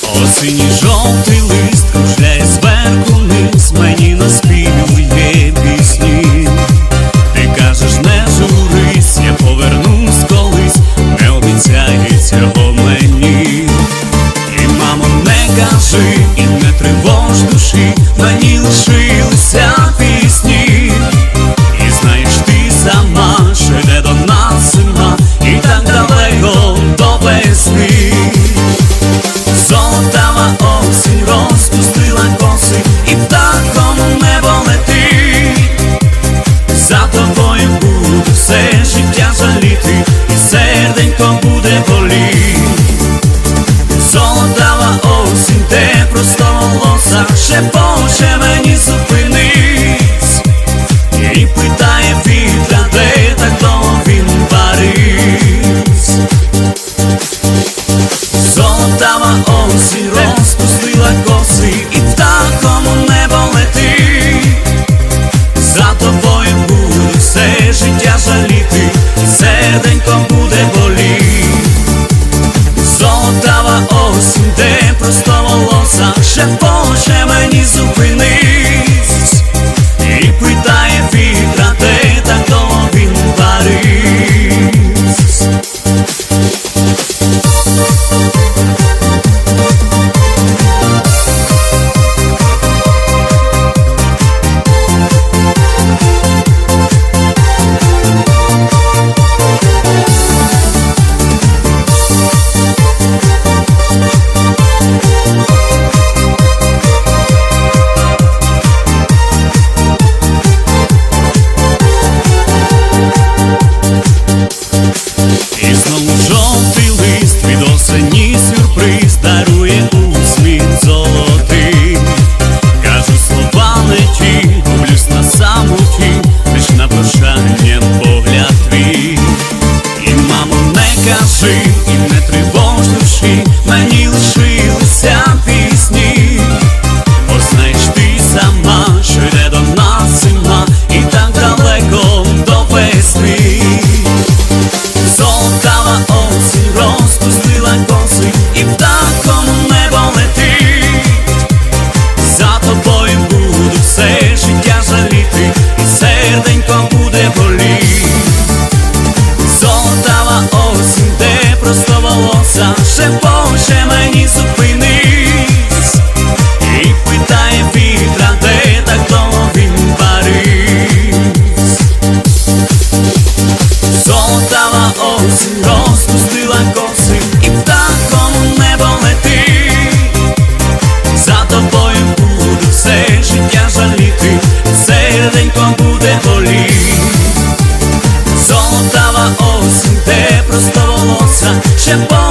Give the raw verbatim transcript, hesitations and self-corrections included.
Осінній жовтий лист кружляє зверху вниз, мені наспівує пісні. Ти кажеш, не журись, я повернусь колись, не обіцяй цього мені. І, мамо, не кажи, і не тривож душі, мені лишилися пісні. І знаєш ти сама, що йде до нас зима, і так далеко до весни. Золотава осінь розпустила коси, і птахом у небо летить. За тобою буду все життя жаліти, і серденько буде боліть. Золотава осінь, те просто волоса шепоче мені зупинись. І питає вітра, де так довго він парись. Золотава осінь розпустила коси, і птахом у небо летить. За тобою буду все життя жаліти, і серденько буде боліть. Золотава осінь, де просто волоса шепоче мені зупинись. І питає вітра, де так довго він парись. І знову жовтий лист від осені сюрприз дарує усміх золотий. Кажу слова не ті, гублюсь на самоті, лиш на прощання погляд твій. І, мамо, не кажи, і не тривож душі, мені лишилися пісні. Бо знаєш ти сама, що йде до нас зима, і так далеко до весни. Золотава осінь розпустила коси, і птахом у небо летить. За тобою буду все життя жаліти, і серденько буде боліть. Золотава осінь, де просто волоса шепоче мені зупинись. І питає вітра, де так довго він парись. Золотава осінь розпустила коси, і птахом у небо летить. За тобою буду все життя жаліти, серденько буде боліть. Золотава осінь, де просто волоса шепоче